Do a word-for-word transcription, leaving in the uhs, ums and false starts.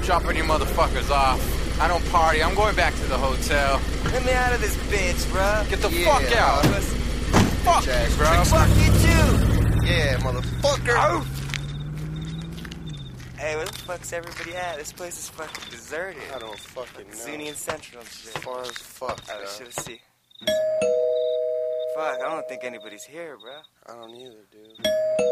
dropping you motherfuckers off. I don't party. I'm going back to the hotel. Get me out of this bitch, bro. Get the Yeah, fuck out. uh, Fuck ass you, bro. Fuck you too. Yeah, motherfucker. Oh. Hey, where the fuck's everybody at? This place is fucking deserted. I don't fucking know. Zuni and Central and shit. As far as fuck, I bro. should see. Fuck, I don't think anybody's here, bro. I don't either, dude.